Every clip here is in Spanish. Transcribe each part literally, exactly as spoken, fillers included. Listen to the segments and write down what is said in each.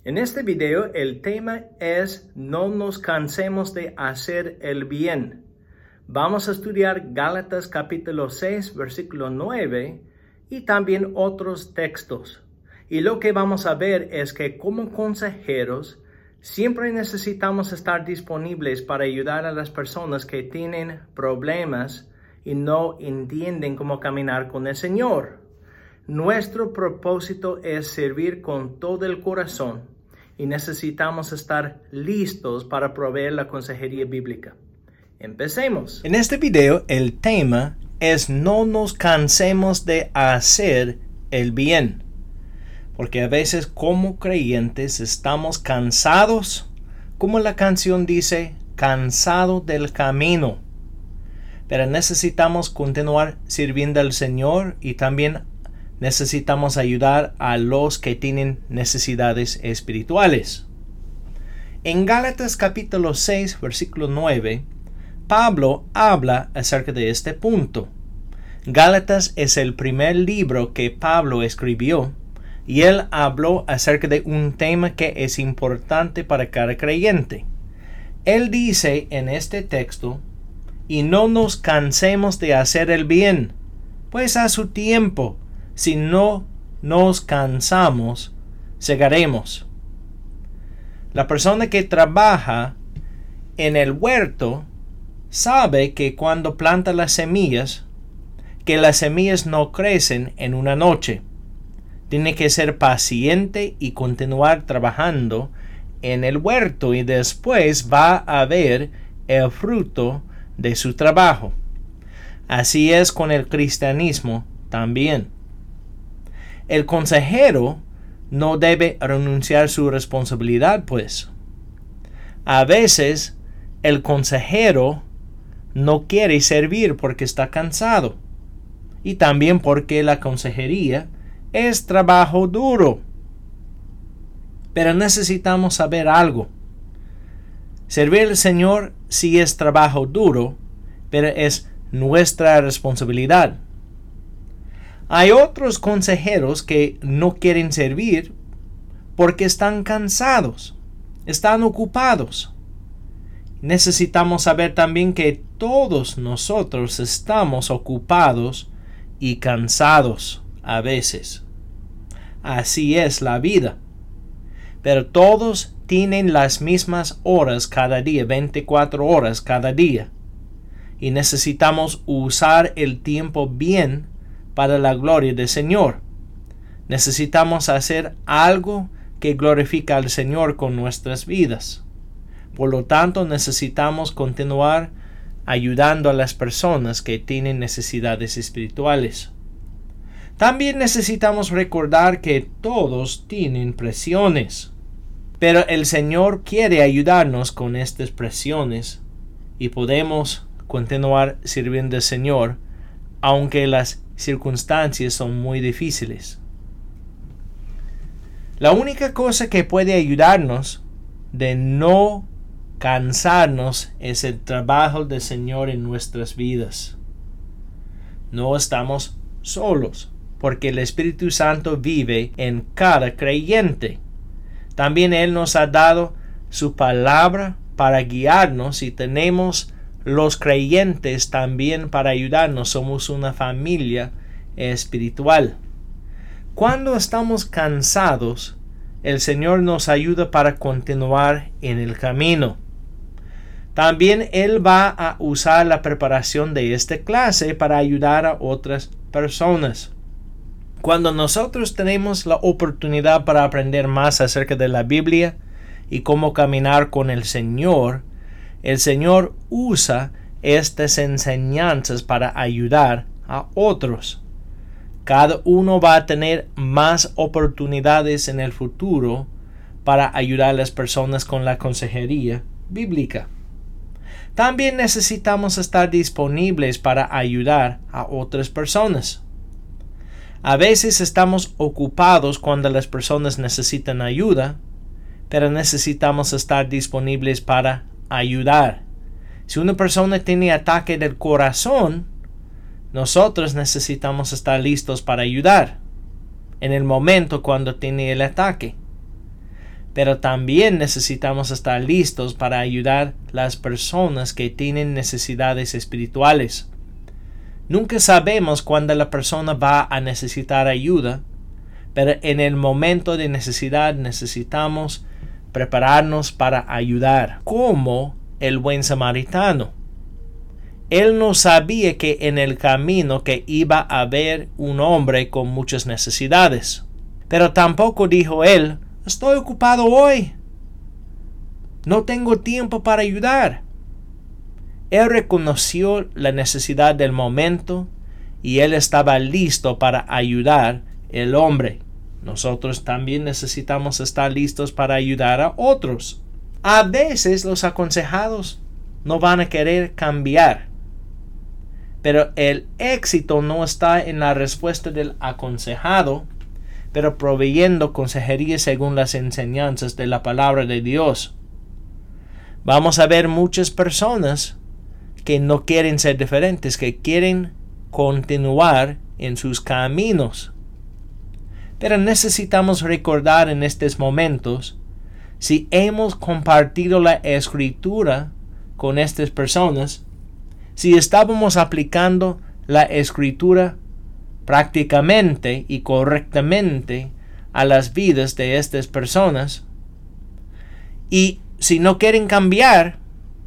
En este video el tema es no nos cansemos de hacer el bien. Vamos a estudiar Gálatas capítulo seis versículo nueve y también otros textos. Y lo que vamos a ver es que como consejeros siempre necesitamos estar disponibles para ayudar a las personas que tienen problemas y no entienden cómo caminar con el Señor. Nuestro propósito es servir con todo el corazón y necesitamos estar listos para proveer la consejería bíblica. Empecemos. En este video el tema es no nos cansemos de hacer el bien. Porque a veces como creyentes estamos cansados, como la canción dice, cansado del camino. Pero necesitamos continuar sirviendo al Señor y también necesitamos ayudar a los que tienen necesidades espirituales. En Gálatas capítulo seis, versículo nueve, Pablo habla acerca de este punto. Gálatas es el primer libro que Pablo escribió y él habló acerca de un tema que es importante para cada creyente. Él dice en este texto, y no nos cansemos de hacer el bien, pues a su tiempo, si no nos cansamos, segaremos. La persona que trabaja en el huerto sabe que cuando planta las semillas, que las semillas no crecen en una noche. Tiene que ser paciente y continuar trabajando en el huerto y después va a ver el fruto de su trabajo. Así es con el cristianismo también. El consejero no debe renunciar a su responsabilidad, pues. A veces el consejero no quiere servir porque está cansado y también porque la consejería es trabajo duro. Pero necesitamos saber algo. Servir al Señor sí es trabajo duro, pero es nuestra responsabilidad. Hay otros consejeros que no quieren servir porque están cansados, están ocupados. Necesitamos saber también que todos nosotros estamos ocupados y cansados a veces. Así es la vida. Pero todos tienen las mismas horas cada día, veinticuatro horas cada día. Y necesitamos usar el tiempo bien para la gloria del Señor. Necesitamos hacer algo que glorifica al Señor con nuestras vidas. Por lo tanto, necesitamos continuar ayudando a las personas que tienen necesidades espirituales. También necesitamos recordar que todos tienen presiones, pero el Señor quiere ayudarnos con estas presiones y podemos continuar sirviendo al Señor aunque las circunstancias son muy difíciles. La única cosa que puede ayudarnos de no cansarnos es el trabajo del Señor en nuestras vidas. No estamos solos, porque el Espíritu Santo vive en cada creyente. También Él nos ha dado su palabra para guiarnos y tenemos los creyentes también para ayudarnos. Somos una familia espiritual. Cuando estamos cansados, el Señor nos ayuda para continuar en el camino. También Él va a usar la preparación de esta clase para ayudar a otras personas. Cuando nosotros tenemos la oportunidad para aprender más acerca de la Biblia y cómo caminar con el Señor, el Señor usa estas enseñanzas para ayudar a otros. Cada uno va a tener más oportunidades en el futuro para ayudar a las personas con la consejería bíblica. También necesitamos estar disponibles para ayudar a otras personas. A veces estamos ocupados cuando las personas necesitan ayuda, pero necesitamos estar disponibles para ayudar. Si una persona tiene ataque del corazón, nosotros necesitamos estar listos para ayudar en el momento cuando tiene el ataque. pero también necesitamos estar listos para ayudar a las personas que tienen necesidades espirituales. Nunca sabemos cuándo la persona va a necesitar ayuda, pero en el momento de necesidad necesitamos prepararnos para ayudar, como el buen samaritano. Él no sabía que en el camino que iba a haber un hombre con muchas necesidades, pero tampoco dijo él: estoy ocupado hoy, no tengo tiempo para ayudar. Él reconoció la necesidad del momento y él estaba listo para ayudar al hombre. Nosotros también necesitamos estar listos para ayudar a otros. A veces los aconsejados no van a querer cambiar, pero el éxito no está en la respuesta del aconsejado, pero proveyendo consejería según las enseñanzas de la palabra de Dios. Vamos a ver muchas personas que no quieren ser diferentes, que quieren continuar en sus caminos. Pero necesitamos recordar en estos momentos, si hemos compartido la escritura con estas personas, si estábamos aplicando la escritura prácticamente y correctamente a las vidas de estas personas, y si no quieren cambiar,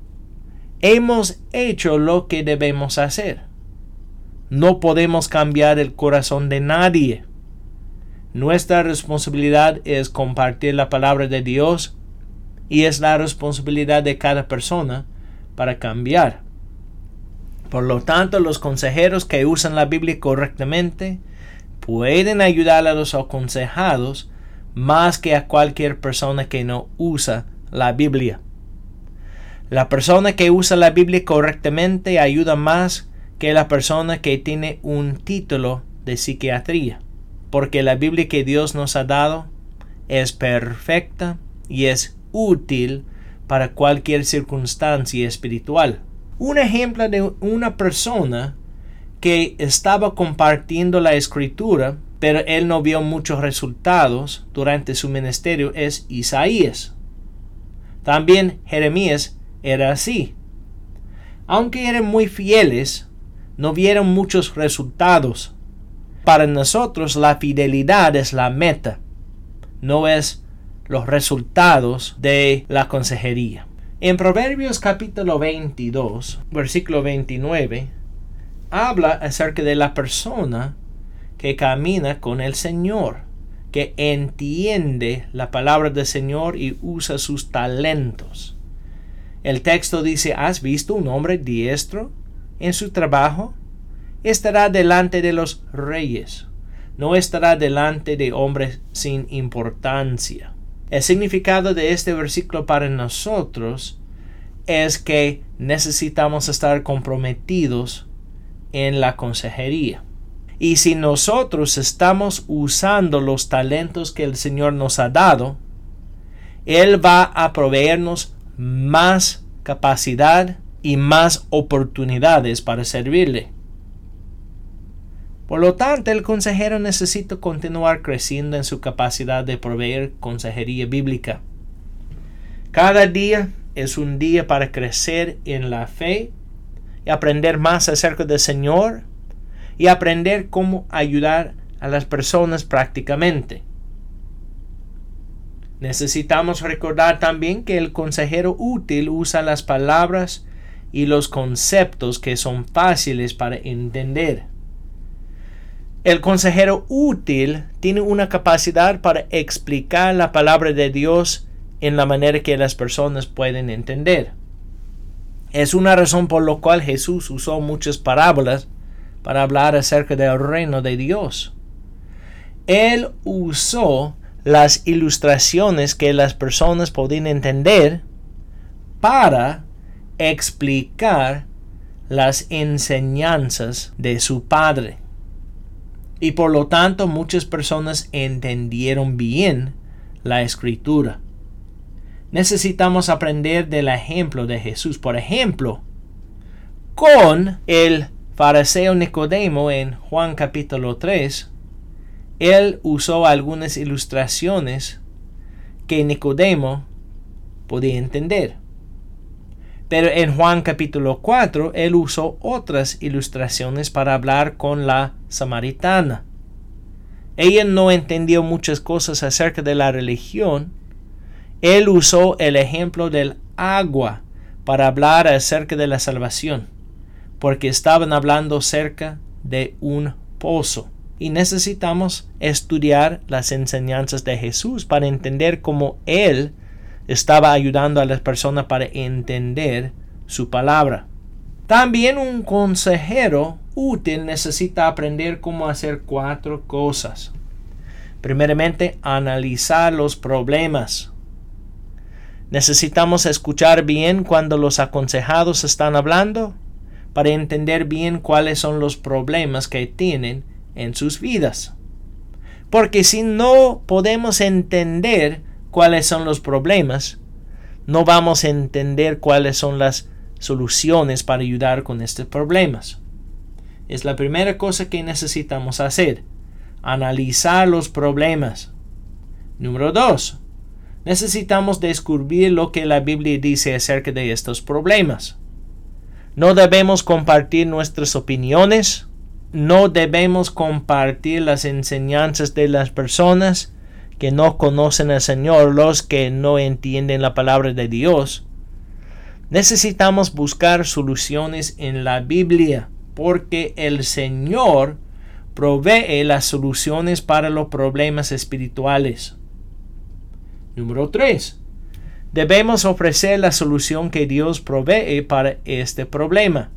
hemos hecho lo que debemos hacer. No podemos cambiar el corazón de nadie. Nuestra responsabilidad es compartir la palabra de Dios y es la responsabilidad de cada persona para cambiar. Por lo tanto, los consejeros que usan la Biblia correctamente pueden ayudar a los aconsejados más que a cualquier persona que no usa la Biblia. La persona que usa la Biblia correctamente ayuda más que la persona que tiene un título de psiquiatría, porque la Biblia que Dios nos ha dado es perfecta y es útil para cualquier circunstancia espiritual. Un ejemplo de una persona que estaba compartiendo la escritura, pero él no vio muchos resultados durante su ministerio, es Isaías. También Jeremías era así. Aunque eran muy fieles, no vieron muchos resultados. Para nosotros la fidelidad es la meta, no es los resultados de la consejería. En Proverbios capítulo veintidós, versículo veintinueve, habla acerca de la persona que camina con el Señor, que entiende la palabra del Señor y usa sus talentos. El texto dice: ¿has visto un hombre diestro en su trabajo? Estará delante de los reyes, no estará delante de hombres sin importancia. El significado de este versículo para nosotros es que necesitamos estar comprometidos en la consejería. Y si nosotros estamos usando los talentos que el Señor nos ha dado, Él va a proveernos más capacidad y más oportunidades para servirle. Por lo tanto, el consejero necesita continuar creciendo en su capacidad de proveer consejería bíblica. Cada día es un día para crecer en la fe y aprender más acerca del Señor y aprender cómo ayudar a las personas prácticamente. Necesitamos recordar también que el consejero útil usa las palabras y los conceptos que son fáciles para entender. El consejero útil tiene una capacidad para explicar la palabra de Dios en la manera que las personas pueden entender. Es una razón por la cual Jesús usó muchas parábolas para hablar acerca del reino de Dios. Él usó las ilustraciones que las personas podían entender para explicar las enseñanzas de su Padre. Y por lo tanto muchas personas entendieron bien la escritura. Necesitamos aprender del ejemplo de Jesús. Por ejemplo, con el fariseo Nicodemo en Juan capítulo tres, él usó algunas ilustraciones que Nicodemo podía entender. Pero en Juan capítulo cuatro, él usó otras ilustraciones para hablar con la samaritana. Ella no entendió muchas cosas acerca de la religión. Él usó el ejemplo del agua para hablar acerca de la salvación, porque estaban hablando acerca de un pozo. Y necesitamos estudiar las enseñanzas de Jesús para entender cómo Él estaba ayudando a las personas para entender su palabra. También un consejero útil necesita aprender cómo hacer cuatro cosas. Primeramente, analizar los problemas. Necesitamos escuchar bien cuando los aconsejados están hablando para entender bien cuáles son los problemas que tienen en sus vidas. Porque si no podemos entender cuáles son los problemas, no vamos a entender cuáles son las soluciones para ayudar con estos problemas. Es la primera cosa que necesitamos hacer, analizar los problemas. Número dos, necesitamos descubrir lo que la Biblia dice acerca de estos problemas. No debemos compartir nuestras opiniones, no debemos compartir las enseñanzas de las personas que no conocen al Señor, los que no entienden la palabra de Dios. Necesitamos buscar soluciones en la Biblia, porque el Señor provee las soluciones para los problemas espirituales. Número tres. Debemos ofrecer la solución que Dios provee para este problema.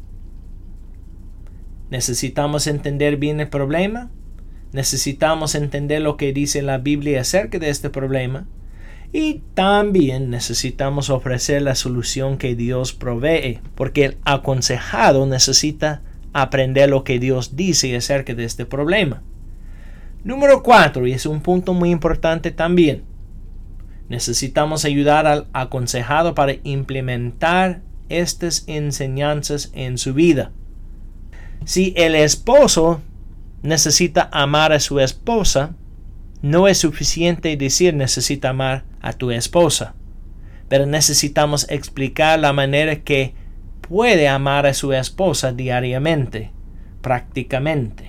Necesitamos entender bien el problema. Necesitamos entender lo que dice la Biblia acerca de este problema. Y también necesitamos ofrecer la solución que Dios provee, porque el aconsejado necesita aprender lo que Dios dice acerca de este problema. Número cuatro, y es un punto muy importante también. Necesitamos ayudar al aconsejado para implementar estas enseñanzas en su vida. Si el esposo necesita amar a su esposa, no es suficiente decir necesita amar a tu esposa, pero necesitamos explicar la manera que puede amar a su esposa diariamente, prácticamente.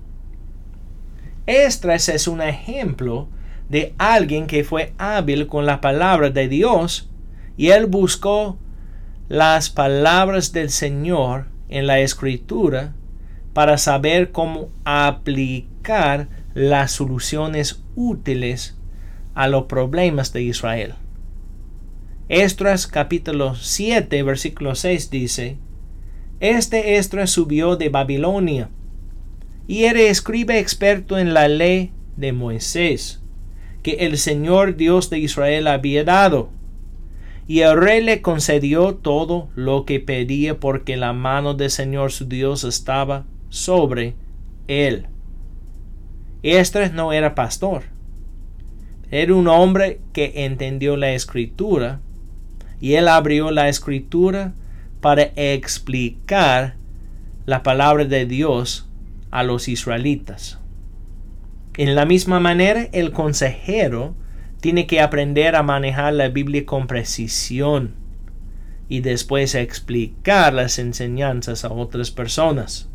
Esdras es un ejemplo de alguien que fue hábil con la palabra de Dios y él buscó las palabras del Señor en la Escritura para saber cómo aplicar las soluciones útiles a los problemas de Israel. Esdras capítulo siete versículo seis dice: Este Esdras subió de Babilonia y era escriba experto en la ley de Moisés, que el Señor Dios de Israel había dado. Y el rey le concedió todo lo que pedía, porque la mano del Señor su Dios estaba sobre él. Esdras no era pastor. Era un hombre que entendió la Escritura, y él abrió la Escritura para explicar la palabra de Dios a los israelitas. En la misma manera, el consejero tiene que aprender a manejar la Biblia con precisión y después explicar las enseñanzas a otras personas.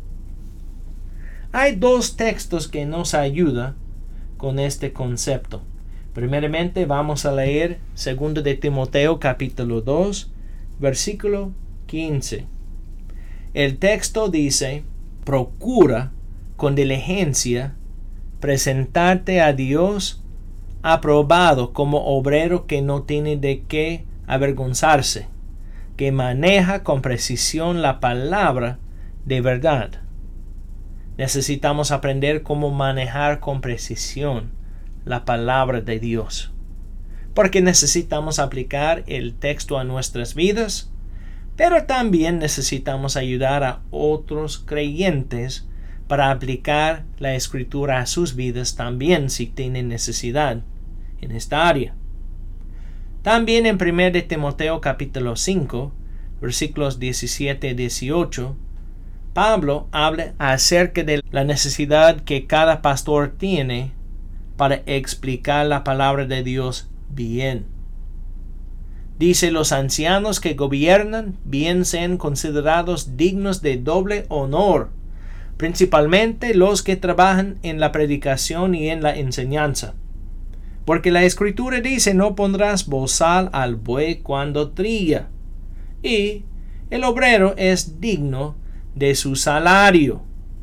Hay dos textos que nos ayudan con este concepto. Primeramente vamos a leer segundo de Timoteo capítulo dos, versículo quince. El texto dice: procura con diligencia presentarte a Dios aprobado como obrero que no tiene de qué avergonzarse, que maneja con precisión la palabra de verdad. Necesitamos aprender cómo manejar con precisión la palabra de Dios, porque necesitamos aplicar el texto a nuestras vidas, pero también necesitamos ayudar a otros creyentes para aplicar la Escritura a sus vidas también si tienen necesidad en esta área. También en primero de Timoteo capítulo cinco, versículos diecisiete y dieciocho, Pablo habla acerca de la necesidad que cada pastor tiene para explicar la palabra de Dios bien. Dice, los ancianos que gobiernan bien sean considerados dignos de doble honor, principalmente los que trabajan en la predicación y en la enseñanza. Porque la Escritura dice, no pondrás bozal al buey cuando trilla, y el obrero es digno de su salario.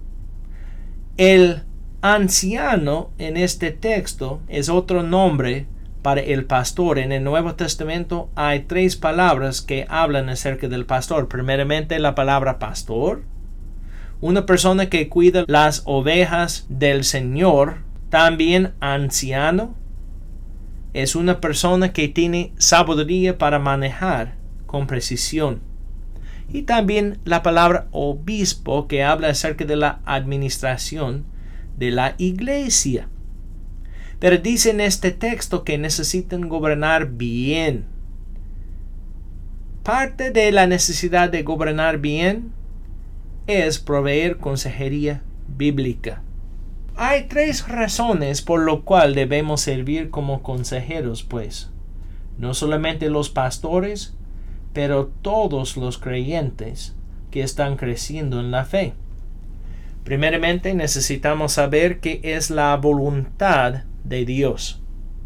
El anciano en este texto es otro nombre para el pastor. En el Nuevo Testamento hay tres palabras que hablan acerca del pastor. Primeramente, la palabra pastor, una persona que cuida las ovejas del Señor. También anciano es una persona que tiene sabiduría para manejar con precisión. Y también la palabra obispo, que habla acerca de la administración de la iglesia. Pero dice en este texto que necesitan gobernar bien. Parte de la necesidad de gobernar bien es proveer consejería bíblica. Hay tres razones por lo cual debemos servir como consejeros, pues. No solamente los pastores, pero todos los creyentes que están creciendo en la fe. Primeramente, necesitamos saber qué es la voluntad de Dios.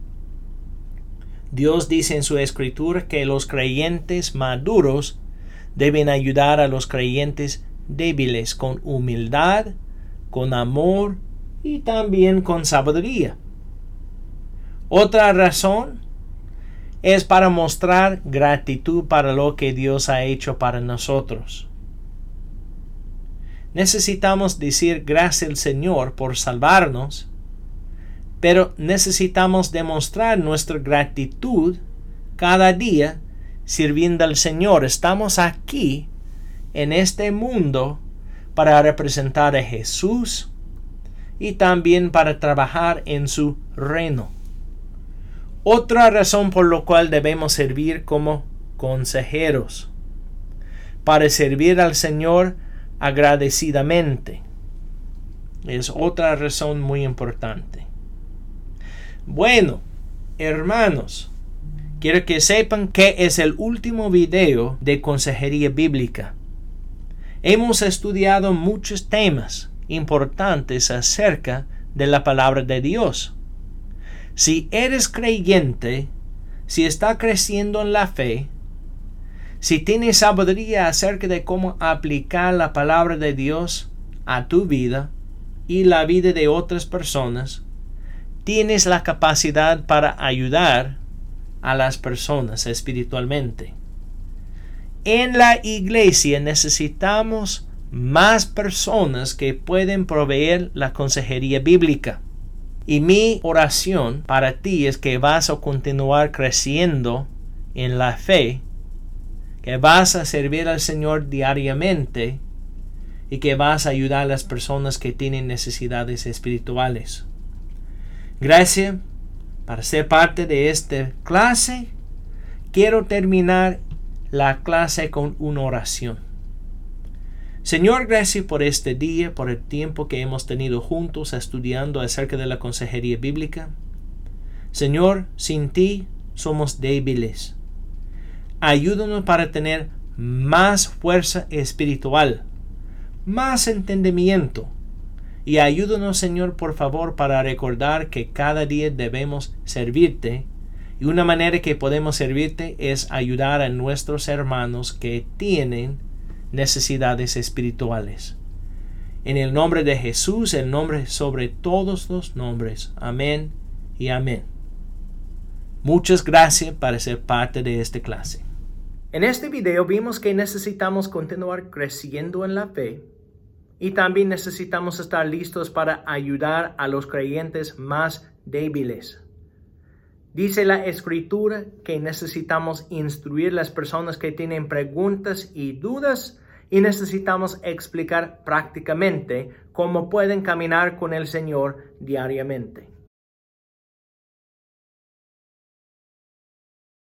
Dios dice en su Escritura que los creyentes maduros deben ayudar a los creyentes débiles con humildad, con amor y también con sabiduría. Otra razón es para mostrar gratitud para lo que Dios ha hecho para nosotros. Necesitamos decir gracias al Señor por salvarnos, pero necesitamos demostrar nuestra gratitud cada día sirviendo al Señor. Estamos aquí en este mundo para representar a Jesús y también para trabajar en su reino. Otra razón por la cual debemos servir como consejeros, para servir al Señor agradecidamente. Es otra razón muy importante. Bueno, hermanos, quiero que sepan que es el último video de consejería bíblica. Hemos estudiado muchos temas importantes acerca de la palabra de Dios. Si eres creyente, si está creciendo en la fe, si tienes sabiduría acerca de cómo aplicar la palabra de Dios a tu vida y la vida de otras personas, tienes la capacidad para ayudar a las personas espiritualmente. En la iglesia necesitamos más personas que pueden proveer la consejería bíblica. Y mi oración para ti es que vas a continuar creciendo en la fe, que vas a servir al Señor diariamente y que vas a ayudar a las personas que tienen necesidades espirituales. Gracias por ser parte de esta clase. Quiero terminar la clase con una oración. Señor, gracias por este día, por el tiempo que hemos tenido juntos estudiando acerca de la consejería bíblica. Señor, sin ti somos débiles. Ayúdanos para tener más fuerza espiritual, más entendimiento. Y ayúdanos, Señor, por favor, para recordar que cada día debemos servirte. Y una manera que podemos servirte es ayudar a nuestros hermanos que tienen necesidades espirituales. En el nombre de Jesús, el nombre sobre todos los nombres. Amén y amén. Muchas gracias por ser parte de esta clase. En este video vimos que necesitamos continuar creciendo en la fe y también necesitamos estar listos para ayudar a los creyentes más débiles. Dice la Escritura que necesitamos instruir a las personas que tienen preguntas y dudas y necesitamos explicar prácticamente cómo pueden caminar con el Señor diariamente.